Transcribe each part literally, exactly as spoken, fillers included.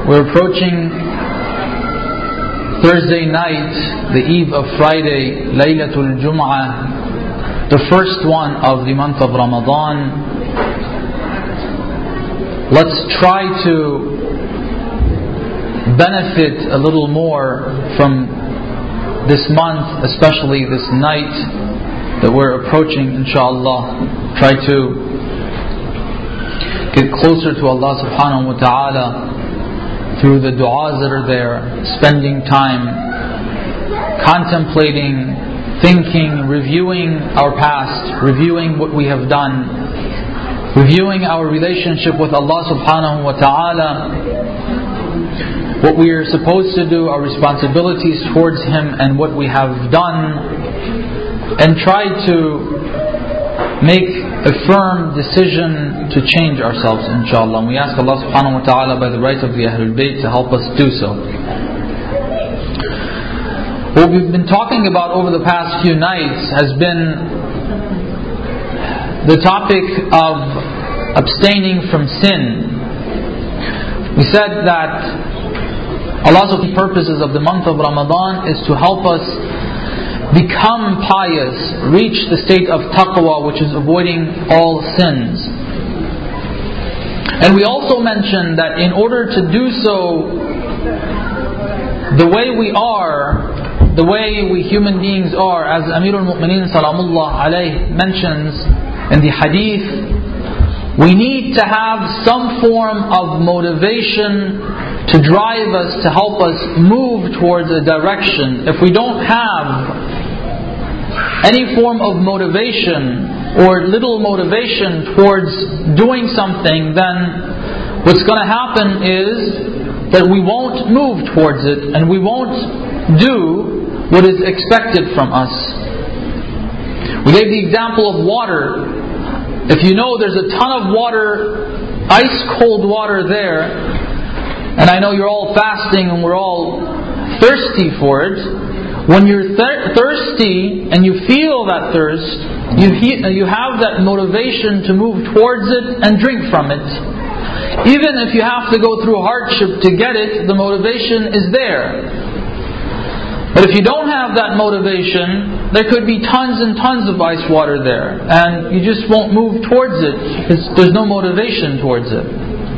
We're approaching Thursday night, the eve of Friday, Laylatul Jum'ah, the first one of the month of Ramadan. Let's try to benefit a little more from this month, especially this night that we're approaching, inshallah. Try to get closer to Allah subhanahu wa ta'ala through the du'as that are there, spending time contemplating, thinking, reviewing our past, reviewing what we have done, reviewing our relationship with Allah subhanahu wa ta'ala, what we are supposed to do, our responsibilities towards Him, and what we have done, and try to make a firm decision to change ourselves, inshallah. And we ask Allah subhanahu wa ta'ala by the right of the Ahlul Bayt to help us do so. What we've been talking about over the past few nights has been the topic of abstaining from sin. We said that Allah's purposes of the month of Ramadan is to help us become pious, reach the state of taqwa, which is avoiding all sins. And we also mentioned that in order to do so, the way we are, the way we human beings are, as Amirul Mu'mineen Salamullah alayh mentions in the hadith, we need to have some form of motivation to drive us, to help us move towards a direction. If we don't have any form of motivation or little motivation towards doing something, then what's going to happen is that we won't move towards it and we won't do what is expected from us. We gave the example of water. If you know there's a ton of water, ice cold water there, and I know you're all fasting and we're all thirsty for it. When you're thir- thirsty and you feel that thirst, you he- you have that motivation to move towards it and drink from it. Even if you have to go through hardship to get it, the motivation is there. But if you don't have that motivation, there could be tons and tons of ice water there, and you just won't move towards it because there's no motivation towards it.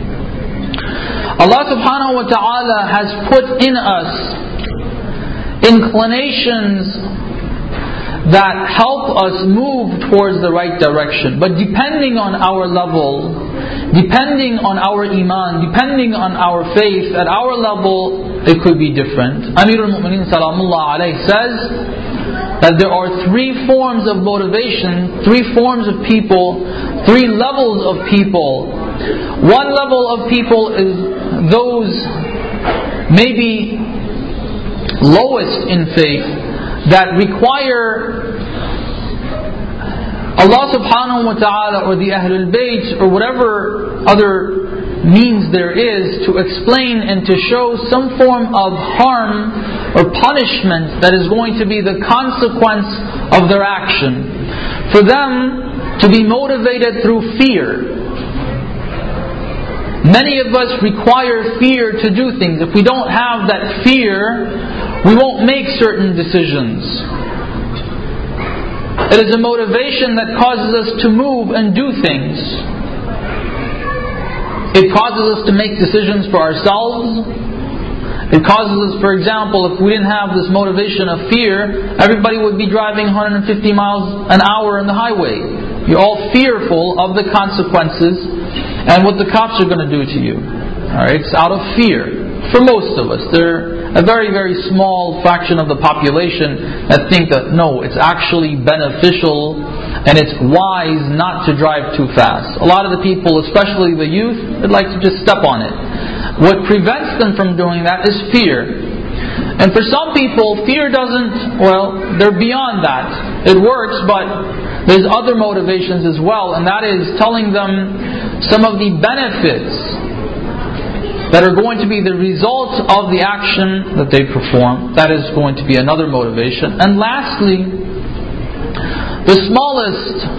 Allah subhanahu wa ta'ala has put in us inclinations that help us move towards the right direction. But depending on our level, depending on our iman, depending on our faith, at our level it could be different. Amirul Mu'mineen Salamullah alayh says that there are three forms of motivation, three forms of people, three levels of people. One level of people is those maybe lowest in faith that require Allah subhanahu wa ta'ala or the Ahlul Bayt or whatever other means there is to explain and to show some form of harm or punishment that is going to be the consequence of their action. For them to be motivated through fear. Many of us require fear to do things. If we don't have that fear, we won't make certain decisions. It is a motivation that causes us to move and do things. It causes us to make decisions for ourselves. It causes us, for example, if we didn't have this motivation of fear, everybody would be driving one hundred fifty miles an hour on the highway. You're all fearful of the consequences and what the cops are going to do to you. Alright, it's out of fear. For most of us, there are a very, very small fraction of the population that think that no, it's actually beneficial and it's wise not to drive too fast. A lot of the people, especially the youth, would like to just step on it. What prevents them from doing that is fear. And for some people, fear doesn't, well, they're beyond that. It works, but there's other motivations as well, and that is telling them some of the benefits that are going to be the result of the action that they perform. That is going to be another motivation. And lastly, the smallest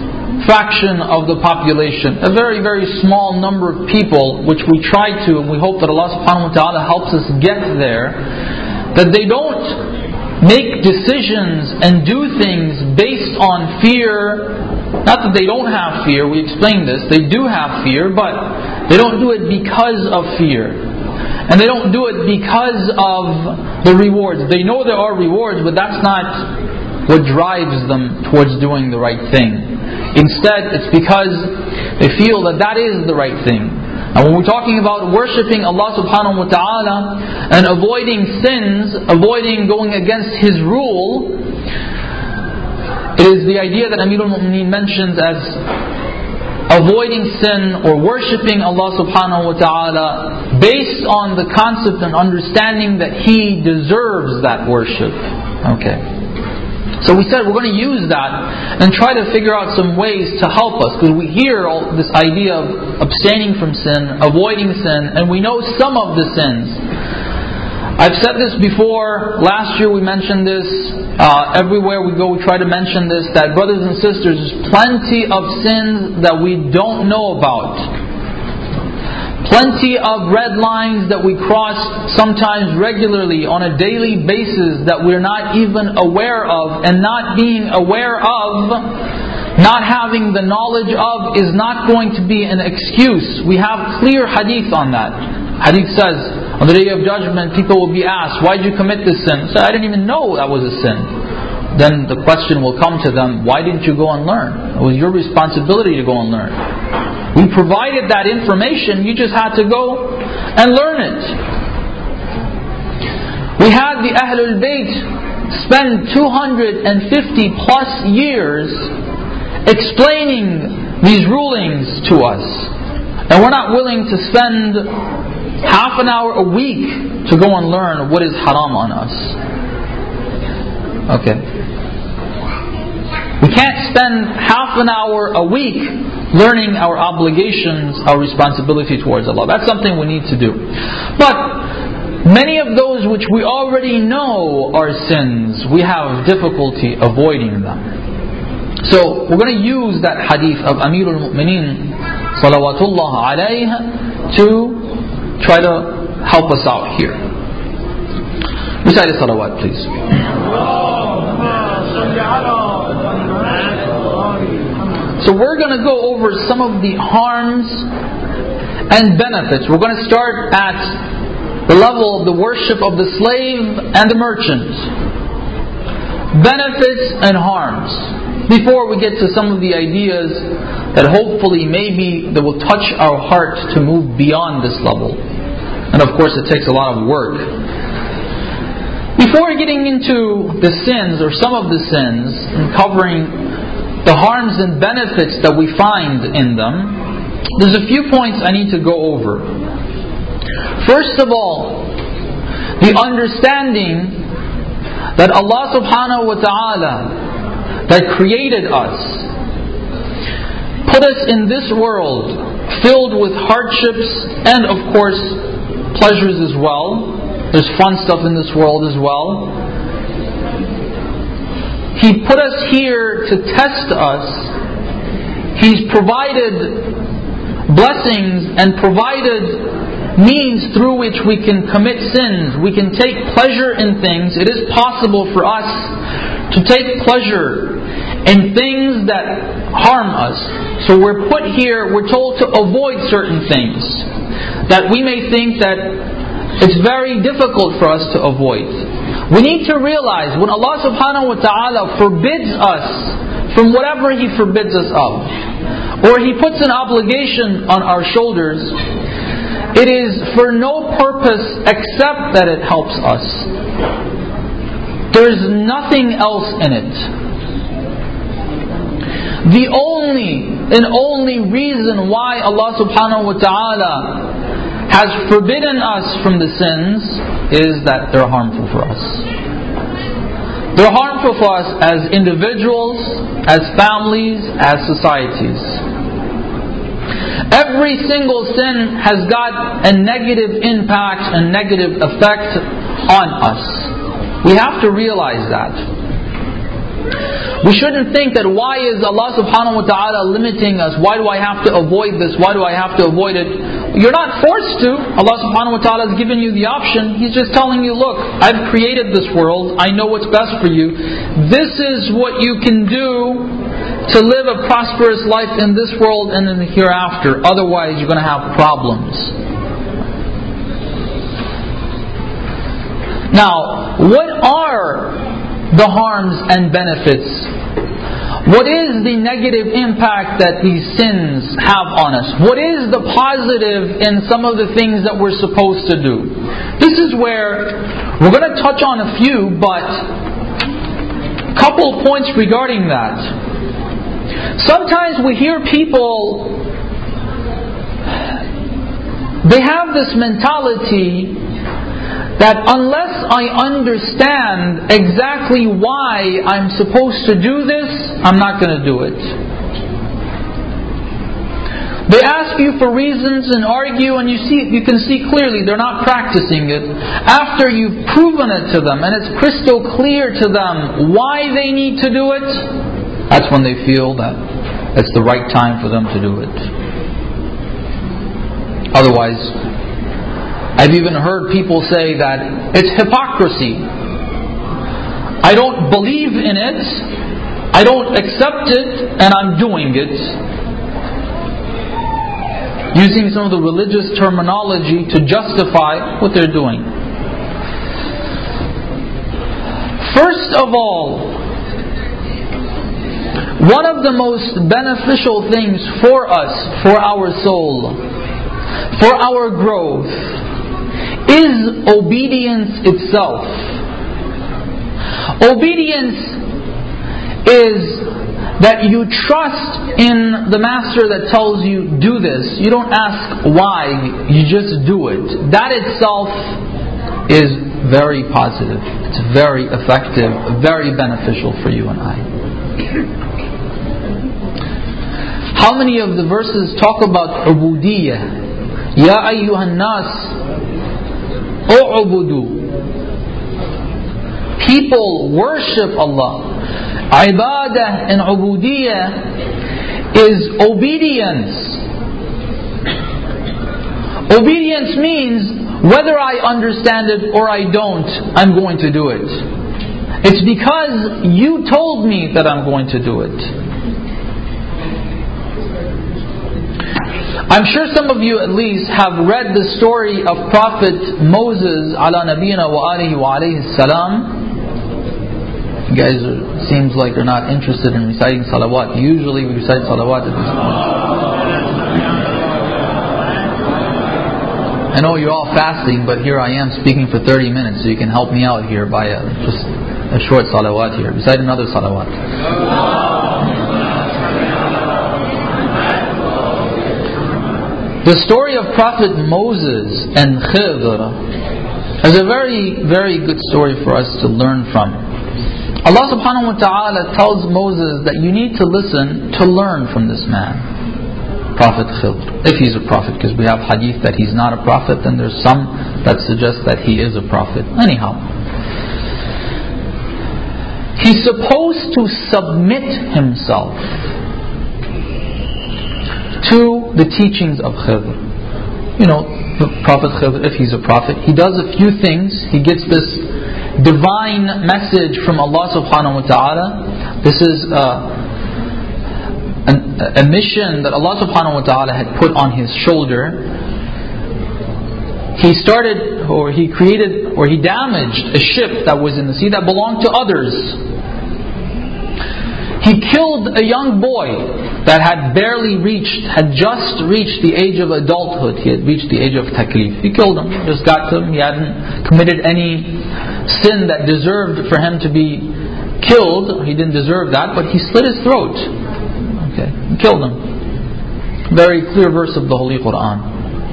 fraction of the population, a very, very small number of people, which we try to, and we hope that Allah subhanahu wa ta'ala helps us get there, that they don't make decisions and do things based on fear. Not that they don't have fear, we explained this, they do have fear, but they don't do it because of fear. And they don't do it because of the rewards. They know there are rewards, but that's not what drives them towards doing the right thing. Instead, it's because they feel that that is the right thing. And when we're talking about worshipping Allah subhanahu wa ta'ala and avoiding sins, avoiding going against His rule, it is the idea that Amirul Mu'mineen mentions as avoiding sin or worshipping Allah subhanahu wa ta'ala based on the concept and understanding that He deserves that worship. Okay. So we said we're going to use that and try to figure out some ways to help us, because we hear all this idea of abstaining from sin, avoiding sin, and we know some of the sins. I've said this before. Last year we mentioned this. Uh, everywhere we go we try to mention this, that brothers and sisters, there's plenty of sins that we don't know about. Plenty of red lines that we cross sometimes regularly on a daily basis that we're not even aware of, and not being aware of, not having the knowledge of, is not going to be an excuse. We have clear hadith on that. Hadith says, on the Day of Judgment, people will be asked, why did you commit this sin? So I didn't even know that was a sin. Then the question will come to them, why didn't you go and learn? It was your responsibility to go and learn. We provided that information, you just had to go and learn it. We had the Ahlul Bayt spend two hundred fifty plus years explaining these rulings to us. And we're not willing to spend half an hour a week to go and learn what is haram on us. Okay. We can't spend half an hour a week learning our obligations, our responsibility towards Allah. That's something we need to do. But many of those which we already know are sins, we have difficulty avoiding them. So we're going to use that hadith of Amirul Mu'mineen salawatullah alayhi to try to help us out here. Recite the salawat, please. So we're going to go over some of the harms and benefits. We're going to start at the level of the worship of the slave and the merchant. Benefits and harms. Before we get to some of the ideas that hopefully maybe that will touch our heart to move beyond this level. And of course it takes a lot of work. Before getting into the sins or some of the sins and covering the harms and benefits that we find in them, there's a few points I need to go over. First of all, the understanding that Allah subhanahu wa ta'ala, that created us, put us in this world filled with hardships and of course pleasures as well. There's fun stuff in this world as well. He put us here to test us. He's provided blessings and provided means through which we can commit sins. We can take pleasure in things. It is possible for us to take pleasure in things that harm us. So we're put here, we're told to avoid certain things that we may think that it's very difficult for us to avoid. We need to realize when Allah subhanahu wa ta'ala forbids us from whatever He forbids us of, or He puts an obligation on our shoulders, it is for no purpose except that it helps us. There is nothing else in it. The only and only reason why Allah subhanahu wa ta'ala has forbidden us from the sins is that they're harmful for us. They're harmful for us as individuals, as families, as societies. Every single sin has got a negative impact, a negative effect on us. We have to realize that. We shouldn't think that why is Allah subhanahu wa ta'ala limiting us? Why do I have to avoid this? Why do I have to avoid it? You're not forced to. Allah subhanahu wa ta'ala has given you the option. He's just telling you, look, I've created this world. I know what's best for you. This is what you can do to live a prosperous life in this world and in the hereafter. Otherwise, you're going to have problems. Now, what are the harms and benefits? What is the negative impact that these sins have on us? What is the positive in some of the things that we're supposed to do? This is where we're going to touch on a few, but a couple of points regarding that. Sometimes we hear people, they have this mentality that unless I understand exactly why I'm supposed to do this, I'm not going to do it. They ask you for reasons and argue, and you see, you can see clearly they're not practicing it. After you've proven it to them and it's crystal clear to them why they need to do it, that's when they feel that it's the right time for them to do it. Otherwise, I've even heard people say that it's hypocrisy. I don't believe in it, I don't accept it, and I'm doing it. Using some of the religious terminology to justify what they're doing. First of all, one of the most beneficial things for us, for our soul, for our growth, is obedience itself. Obedience is that you trust in the master that tells you do this. You don't ask why, you just do it. That itself is very positive. It's very effective, very beneficial for you and I. How many of the verses talk about ubudiyyah? Ya ayyuhan nas u'budu. People worship Allah. Ibadah and ubudiyyah is obedience. Obedience means whether I understand it or I don't, I'm going to do it. It's because you told me that I'm going to do it. I'm sure some of you at least have read the story of Prophet Moses ala nabiyina wa alihi wa alayhi salam. You guys are, seems like you're not interested in reciting salawat. Usually we recite salawat at this point. I know you're all fasting, but here I am speaking for thirty minutes, so you can help me out here by a, just a short salawat here. Recite another salawat. The story of Prophet Moses and Khidr is a very, very good story for us to learn from. Allah subhanahu wa ta'ala tells Moses that you need to listen to learn from this man, Prophet Khidr, if he's a prophet, because we have hadith that he's not a prophet, and there's some that suggest that he is a prophet. Anyhow, he's supposed to submit himself to the teachings of Khidr. You know, the Prophet Khidr, if he's a prophet, he does a few things. He gets this divine message from Allah subhanahu wa ta'ala. This is uh, an, a mission that Allah subhanahu wa ta'ala had put on his shoulder. He started, or he created, or he damaged a ship that was in the sea that belonged to others. He killed a young boy that had barely reached, had just reached the age of adulthood. He had reached the age of taklif. He killed him, just got to him. He hadn't committed any sin that deserved for him to be killed. He didn't deserve that, but he slit his throat. Okay, he killed him. Very clear verse of the Holy Quran.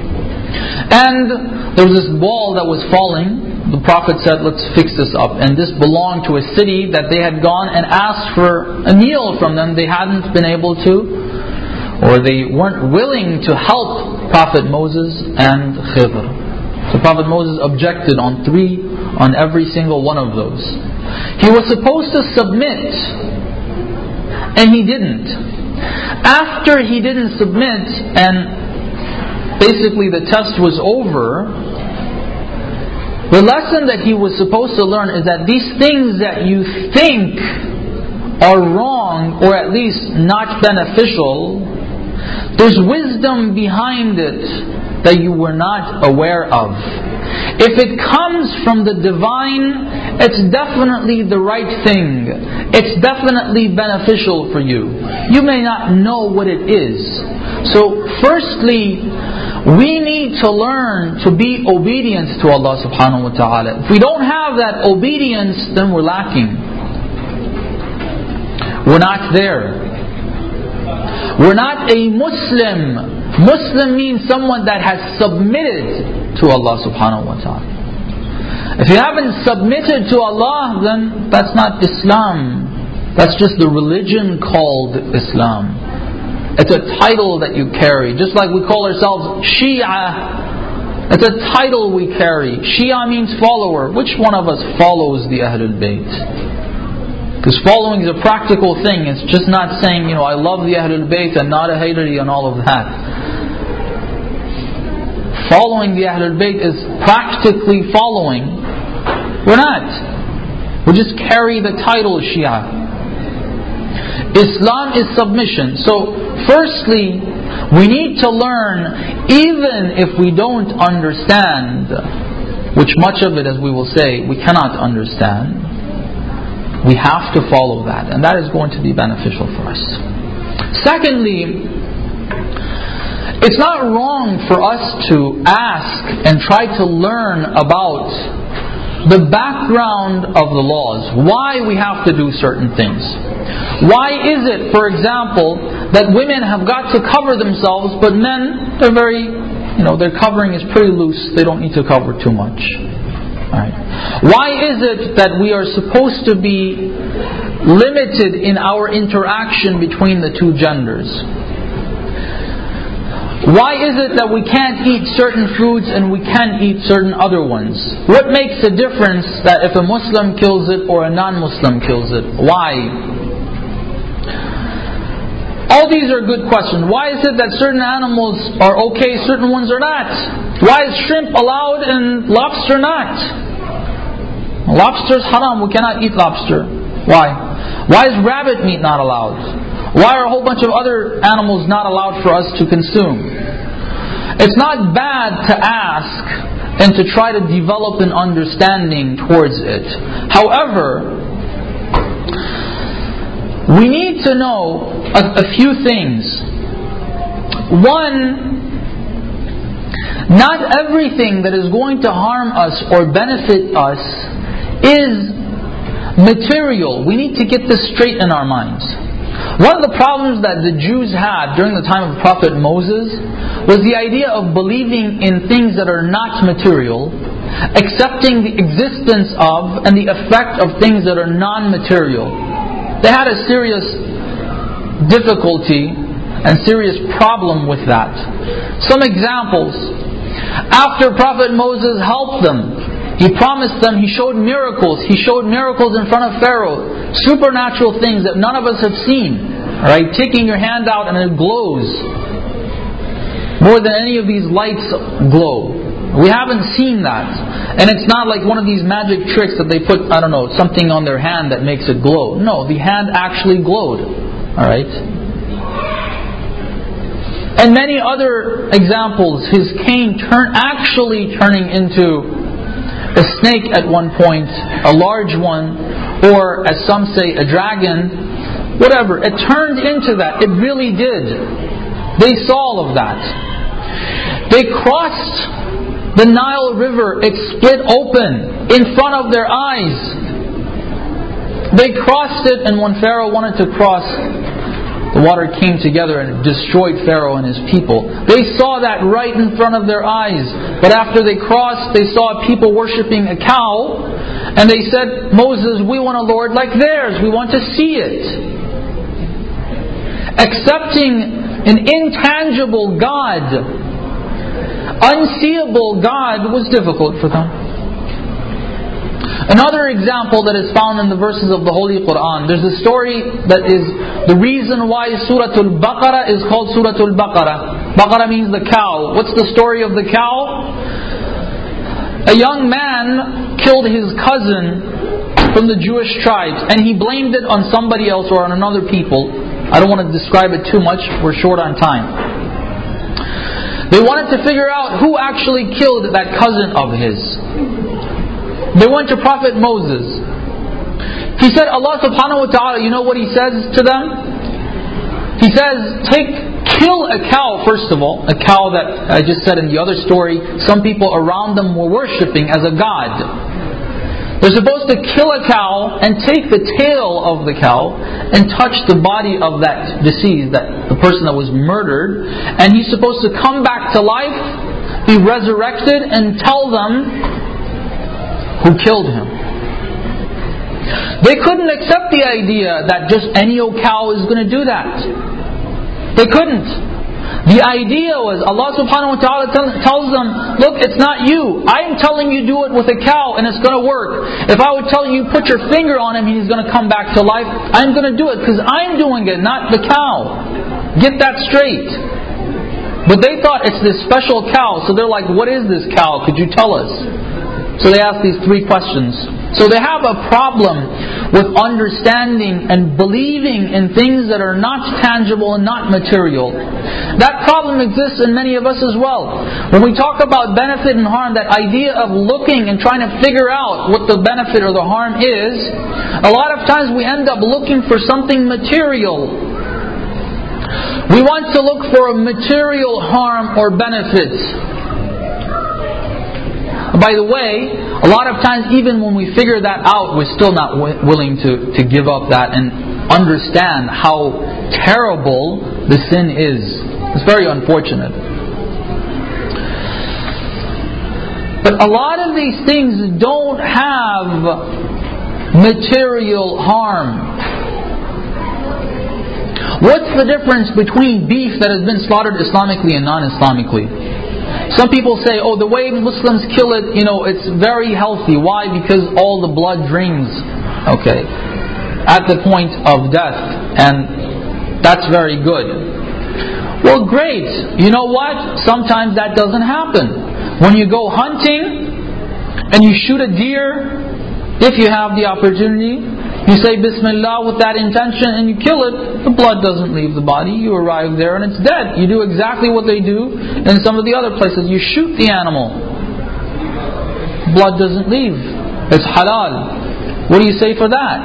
And there was this wall that was falling. The Prophet said, let's fix this up. And this belonged to a city that they had gone and asked for a meal from them. They hadn't been able to, or they weren't willing to help Prophet Moses and Khidr. So Prophet Moses objected on three, on every single one of those. He was supposed to submit, and he didn't. After he didn't submit, and basically the test was over, the lesson that he was supposed to learn is that these things that you think are wrong, or at least not beneficial, there's wisdom behind it that you were not aware of. If it comes from the divine, it's definitely the right thing. It's definitely beneficial for you. You may not know what it is. So firstly, we need to learn to be obedient to Allah subhanahu wa ta'ala. If we don't have that obedience, then we're lacking. We're not there. We're not a Muslim. Muslim means someone that has submitted to Allah subhanahu wa ta'ala. If you haven't submitted to Allah, then that's not Islam. That's just the religion called Islam. It's a title that you carry. Just like we call ourselves Shia. It's a title we carry. Shia means follower. Which one of us follows the Ahlul Bayt? Because following is a practical thing. It's just not saying, you know, I love the Ahlul Bayt and not a Haydari and all of that. Following the Ahlul Bayt is practically following. We're not. We just carry the title Shia. Islam is submission. So, firstly, we need to learn, even if we don't understand, which much of it, as we will say, we cannot understand. We have to follow that, and that is going to be beneficial for us. Secondly, it's not wrong for us to ask and try to learn about the background of the laws, why we have to do certain things. Why is it, for example, that women have got to cover themselves, but men, they're very, you know, their covering is pretty loose, they don't need to cover too much. Right. Why is it that we are supposed to be limited in our interaction between the two genders? Why is it that we can't eat certain foods and we can't eat certain other ones? What makes a difference that if a Muslim kills it or a non-Muslim kills it? Why? All these are good questions. Why is it that certain animals are okay, certain ones are not? Why is shrimp allowed and lobster not? Lobster is haram, we cannot eat lobster. Why? Why is rabbit meat not allowed? Why are a whole bunch of other animals not allowed for us to consume? It's not bad to ask and to try to develop an understanding towards it. However, we need to know a, a few things. One, not everything that is going to harm us or benefit us is material. We need to get this straight in our minds. One of the problems that the Jews had during the time of Prophet Moses was the idea of believing in things that are not material, accepting the existence of and the effect of things that are non-material. They had a serious difficulty and serious problem with that. Some examples. After Prophet Moses helped them, he promised them, he showed miracles. He showed miracles in front of Pharaoh. Supernatural things that none of us have seen. Right? Taking your hand out and it glows. More than any of these lights glow. We haven't seen that. And it's not like one of these magic tricks that they put, I don't know, something on their hand that makes it glow. No, the hand actually glowed. Alright? And many other examples. His cane turn, actually turning into a snake at one point, a large one, or as some say, a dragon, whatever. It turned into that. It really did. They saw all of that. They crossed the Nile River. It split open in front of their eyes. They crossed it, and when Pharaoh wanted to cross, the water came together and destroyed Pharaoh and his people. They saw that right in front of their eyes. But after they crossed, they saw people worshipping a cow. And they said, Moses, we want a Lord like theirs. We want to see it. Accepting an intangible God, unseeable God, was difficult for them. Another example that is found in the verses of the Holy Quran. There's a story that is the reason why Surah Al-Baqarah is called Surah Al-Baqarah. Baqarah means the cow. What's the story of the cow? A young man killed his cousin from the Jewish tribes, and he blamed it on somebody else or on another people. I don't want to describe it too much, we're short on time. They wanted to figure out who actually killed that cousin of his. They went to Prophet Moses. He said, Allah subhanahu wa ta'ala, you know what He says to them? He says, take, kill a cow first of all. A cow that I just said in the other story, some people around them were worshipping as a god. They're supposed to kill a cow and take the tail of the cow and touch the body of that deceased, that the person that was murdered, and he's supposed to come back to life, be resurrected, and tell them who killed him. They couldn't accept the idea that just any old cow is going to do that. They couldn't. The idea was, Allah subhanahu wa ta'ala tells them, look, it's not you. I'm telling you do it with a cow and it's going to work. If I would tell you put your finger on him and he's going to come back to life, I'm going to do it because I'm doing it, not the cow. Get that straight. But they thought it's this special cow, so they're like, what is this cow? Could you tell us? So they ask these three questions. So they have a problem with understanding and believing in things that are not tangible and not material. That problem exists in many of us as well. When we talk about benefit and harm, that idea of looking and trying to figure out what the benefit or the harm is, a lot of times we end up looking for something material. We want to look for a material harm or benefit. By the way, a lot of times even when we figure that out, we're still not w- willing to, to give up that and understand how terrible the sin is. It's very unfortunate. But a lot of these things don't have material harm. What's the difference between beef that has been slaughtered Islamically and non-Islamically? Some people say, oh, the way Muslims kill it, you know, it's very healthy. Why? Because all the blood drains, okay, at the point of death. And that's very good. Well, great. You know what? Sometimes that doesn't happen. When you go hunting and you shoot a deer, if you have the opportunity, you say Bismillah with that intention and you kill it, the blood doesn't leave the body. You arrive there and it's dead. You do exactly what they do in some of the other places. You shoot the animal. Blood doesn't leave. It's halal. What do you say for that?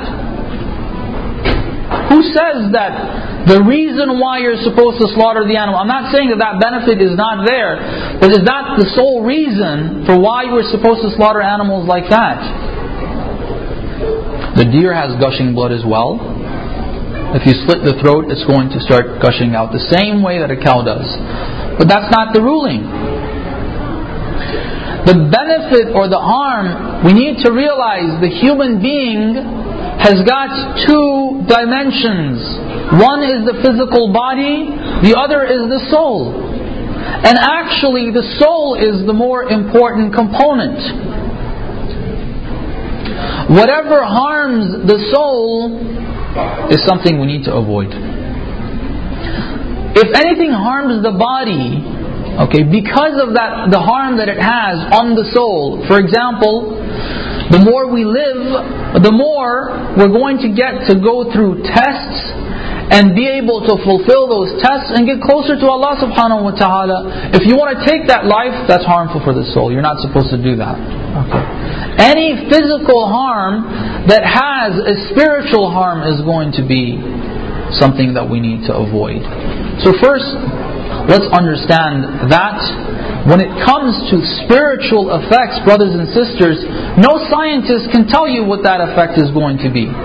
Who says that the reason why you're supposed to slaughter the animal, I'm not saying that that benefit is not there, but is that the sole reason for why you're supposed to slaughter animals like that? The deer has gushing blood as well. If you slit the throat, it's going to start gushing out the same way that a cow does. But that's not the ruling. The benefit or the harm, we need to realize the human being has got two dimensions. One is the physical body, the other is the soul. And actually the soul is the more important component. Whatever harms the soul is something we need to avoid. If anything harms the body, okay, because of that, the harm that it has on the soul. For example, the more we live, the more we're going to get to go through tests and be able to fulfill those tests and get closer to Allah subhanahu wa ta'ala. If you want to take that life, that's harmful for the soul. You're not supposed to do that. Okay. Any physical harm that has a spiritual harm is going to be something that we need to avoid. So first, let's understand that when it comes to spiritual effects, brothers and sisters, no scientist can tell you what that effect is going to be.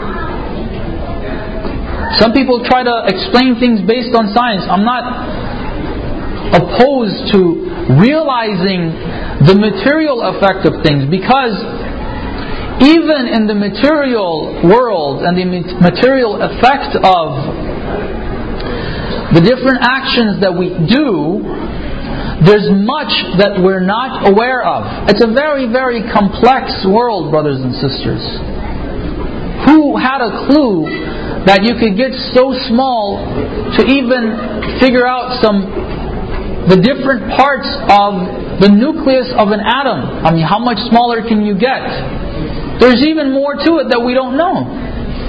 Some people try to explain things based on science. I'm not opposed to realizing the material effect of things, because even in the material world and the material effect of the different actions that we do, there's much that we're not aware of. It's a very, very complex world, brothers and sisters. Who had a clue that you could get so small to even figure out some the different parts of the nucleus of an atom? I mean, how much smaller can you get? There's even more to it that we don't know.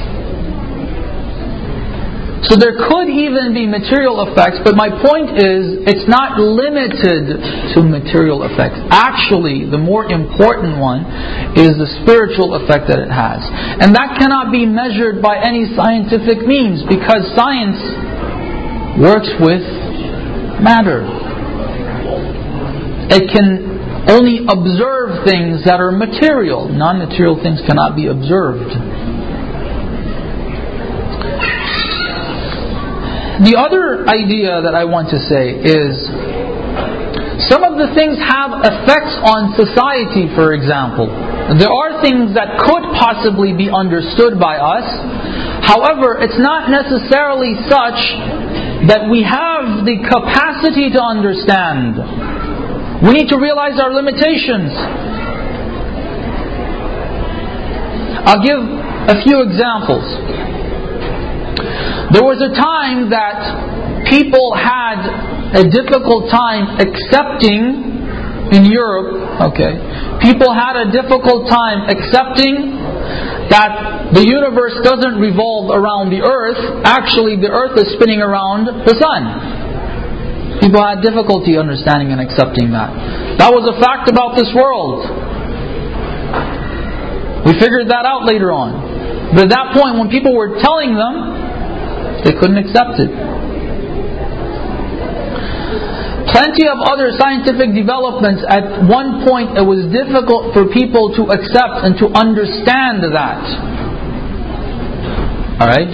So there could even be material effects, but my point is, it's not limited to material effects. Actually, the more important one is the spiritual effect that it has. And that cannot be measured by any scientific means, because science works with matter. It can only observe things that are material. Non-material things cannot be observed. The other idea that I want to say is, some of the things have effects on society, for example. There are things that could possibly be understood by us. However, it's not necessarily such that we have the capacity to understand. We need to realize our limitations. I'll give a few examples. There was a time that people had a difficult time accepting in Europe, okay, people had a difficult time accepting that the universe doesn't revolve around the earth. Actually, the earth is spinning around the sun. People had difficulty understanding and accepting that. That was a fact about this world. We figured that out later on. But at that point, when people were telling them, they couldn't accept it. Plenty of other scientific developments, at one point it was difficult for people to accept and to understand that. Alright?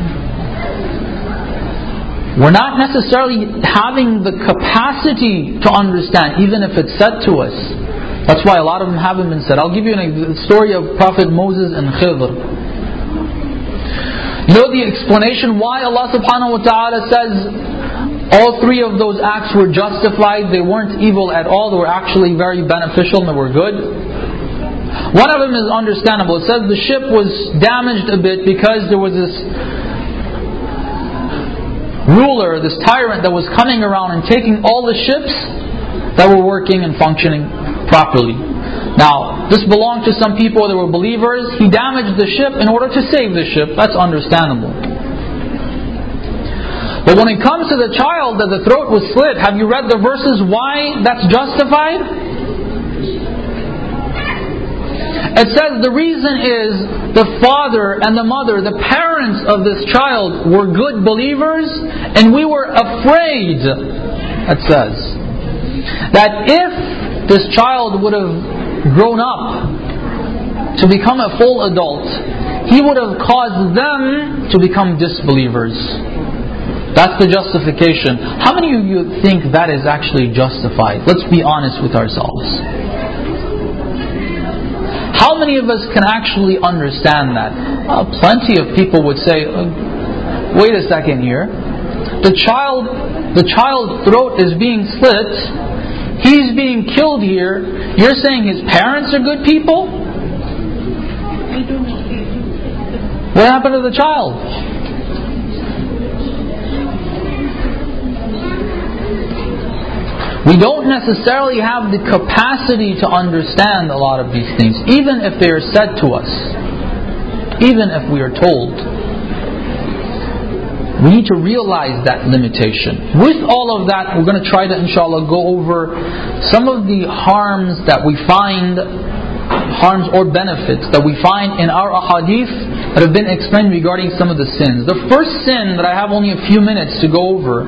We're not necessarily having the capacity to understand, even if it's said to us. That's why a lot of them haven't been said. I'll give you a story of Prophet Moses and Khidr. You know the explanation why Allah subhanahu wa ta'ala says all three of those acts were justified? They weren't evil at all. They were actually very beneficial and they were good. One of them is understandable. It says the ship was damaged a bit because there was this ruler, this tyrant that was coming around and taking all the ships that were working and functioning properly. Now, this belonged to some people that were believers. He damaged the ship in order to save the ship. That's understandable. But when it comes to the child that the throat was slit, have you read the verses why that's justified? It says the reason is the father and the mother, the parents of this child, were good believers, and we were afraid, it says, that if this child would have grown up to become a full adult, he would have caused them to become disbelievers. That's the justification. How many of you think that is actually justified? Let's be honest with ourselves. How many of us can actually understand that? Uh, plenty of people would say, uh, wait a second here. The child, the child's throat is being slit. He's being killed here. You're saying his parents are good people? What happened to the child? We don't necessarily have the capacity to understand a lot of these things, even if they are said to us, even if we are told. We need to realize that limitation. With all of that, we're going to try to, inshallah, go over some of the harms that we find, harms or benefits that we find in our ahadith that have been explained regarding some of the sins. The first sin that I have only a few minutes to go over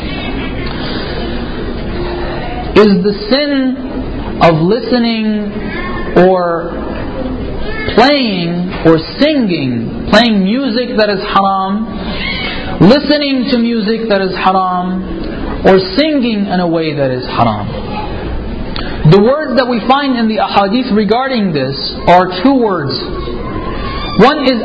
is the sin of listening or playing or singing, playing music that is haram, listening to music that is haram, or singing in a way that is haram. The words that we find in the ahadith regarding this are two words. One is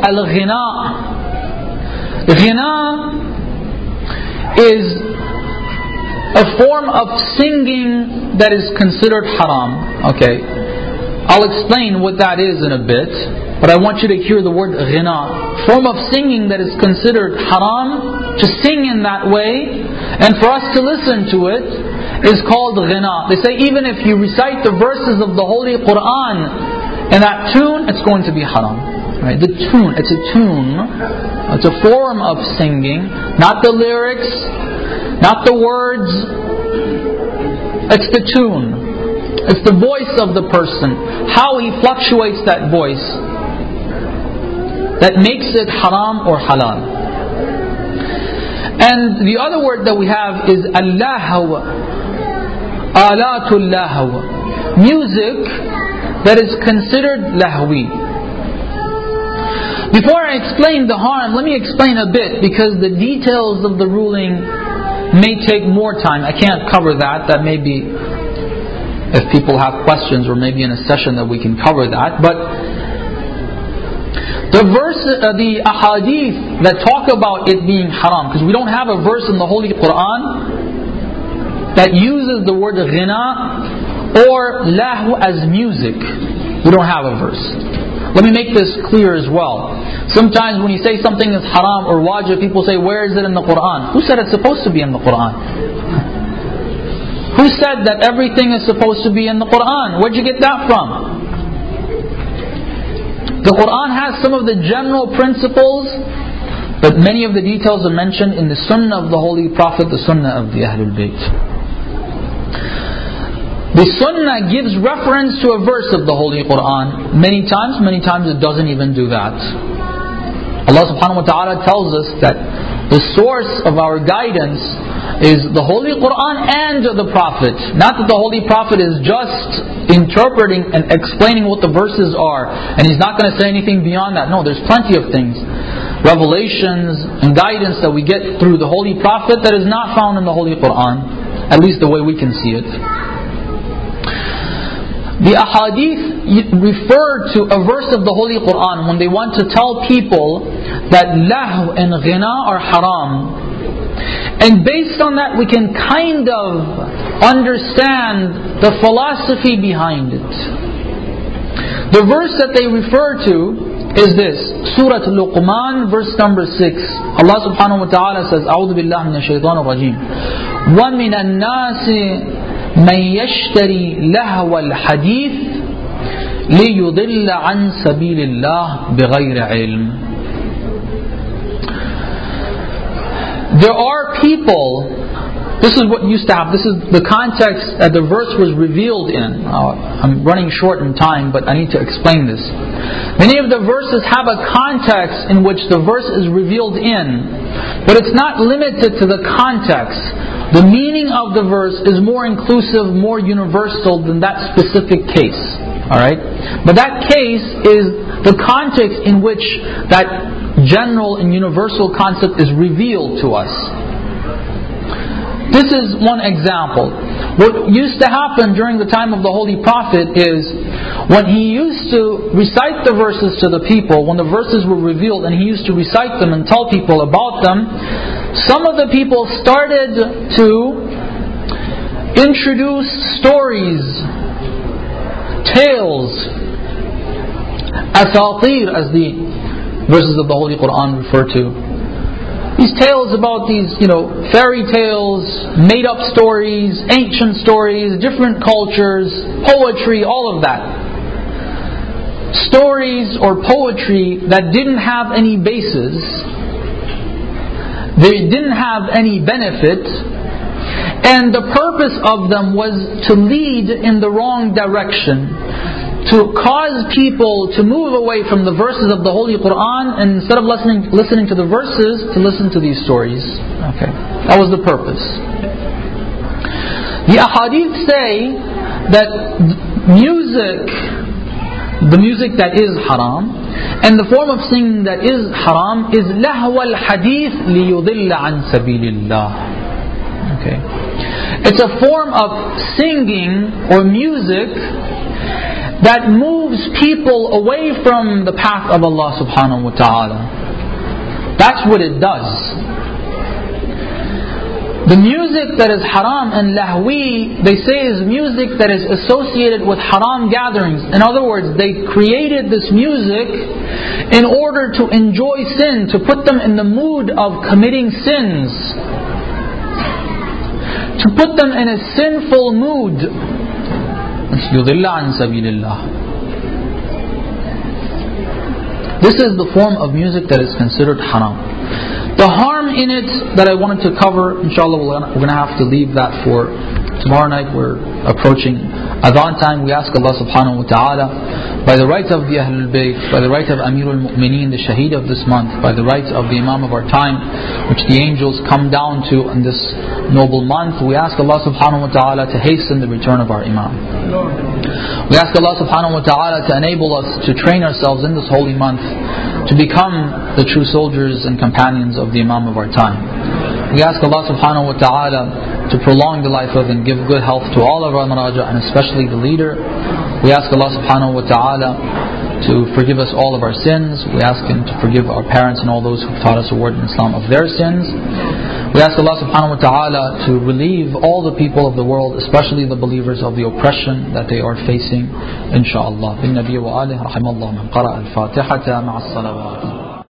al-ghina. Ghina is a form of singing that is considered haram. Okay, I'll explain what that is in a bit, but I want you to hear the word ghina. Form of singing that is considered haram, to sing in that way, and for us to listen to it, is called ghina. They say even if you recite the verses of the Holy Quran in that tune, it's going to be haram. Right? The tune, it's a tune, it's a form of singing, not the lyrics, not the words, it's the tune. It's the voice of the person, how he fluctuates that voice, that makes it haram or halal. And the other word that we have is al-lahw, alatul lahw, music that is considered lahwi. Before I explain the harm, let me explain a bit, because the details of the ruling may take more time. I can't cover that. That may be, if people have questions, or maybe in a session that we can cover that. But the verse, uh, the ahadith that talk about it being haram, because we don't have a verse in the Holy Quran that uses the word ghina or lahu as music. We don't have a verse. Let me make this clear as well. Sometimes when you say something is haram or wajib, people say, where is it in the Quran? Who said it's supposed to be in the Quran? Who said that everything is supposed to be in the Quran? Where'd you get that from? The Quran has some of the general principles, but many of the details are mentioned in the Sunnah of the Holy Prophet, the Sunnah of the Ahlul Bayt. The Sunnah gives reference to a verse of the Holy Quran. Many times, many times it doesn't even do that. Allah subhanahu wa ta'ala tells us that the source of our guidance is the Holy Quran and the Prophet. Not that the Holy Prophet is just interpreting and explaining what the verses are, and he's not going to say anything beyond that. No, there's plenty of things, revelations and guidance that we get through the Holy Prophet that is not found in the Holy Quran, at least the way we can see it. The ahadith refer to a verse of the Holy Quran when they want to tell people that lahu and ghina are haram. And based on that we can kind of understand the philosophy behind it. The verse that they refer to is this, Surah Luqman, verse number six. Allah subhanahu wa ta'ala says, A'udhu billahi minash shaitanir rajim. وَمِنَ النَّاسِ مَنْ يَشْتَرِي لَهْوَ الْحَدِيثِ لِيُضِلَّ عَنْ سَبِيلِ اللَّهِ بِغَيْرِ عِلْمٍ. There are people, this is what used to happen, this is the context that the verse was revealed in. Uh, I'm running short in time, but I need to explain this. Many of the verses have a context in which the verse is revealed in, but it's not limited to the context. The meaning of the verse is more inclusive, more universal than that specific case. Alright? But that case is the context in which that general and universal concept is revealed to us. This is one example. What used to happen during the time of the Holy Prophet is when he used to recite the verses to the people, when the verses were revealed and he used to recite them and tell people about them, some of the people started to introduce stories, tales, asatir as the verses of the Holy Quran refer to. These tales about these, you know, fairy tales, made up stories, ancient stories, different cultures, poetry, all of that. Stories or poetry that didn't have any basis, they didn't have any benefit, and the purpose of them was to lead in the wrong direction, to cause people to move away from the verses of the Holy Quran, and instead of listening listening to the verses, to listen to these stories. Okay, that was the purpose. The ahadith say that music, the music that is haram, and the form of singing that is haram is lahwa al-hadith liyudilla an sabilillah. Okay, it's a form of singing or music that moves people away from the path of Allah subhanahu wa ta'ala. That's what it does. The music that is haram and lahwi, they say, is music that is associated with haram gatherings. In other words, they created this music in order to enjoy sin, to put them in the mood of committing sins, to put them in a sinful mood. يُضِلَّ عَنْ سَبِيلِ اللَّهِ. This is the form of music that is considered haram. The harm in it that I wanted to cover, inshallah, we're going to have to leave that for tomorrow night. We're approaching Adhan time. We ask Allah subhanahu wa ta'ala, by the right of the Ahlul Bayt, by the right of Amirul Mu'mineen, the Shaheed of this month, by the right of the Imam of our time, which the angels come down to in this noble month, we ask Allah subhanahu wa ta'ala to hasten the return of our Imam. We ask Allah subhanahu wa ta'ala to enable us to train ourselves in this holy month to become the true soldiers and companions of the Imam of our time. We ask Allah subhanahu wa ta'ala to prolong the life of and give good health to all of our maraja, and especially the leader. We ask Allah subhanahu wa ta'ala to forgive us all of our sins. We ask Him to forgive our parents and all those who taught us a word in Islam of their sins. We ask Allah subhanahu wa ta'ala to relieve all the people of the world, especially the believers, of the oppression that they are facing, insha'Allah. Bin Nabi wa alih rahimallahu man qara'a al-Fatihata ma'a as-salawat.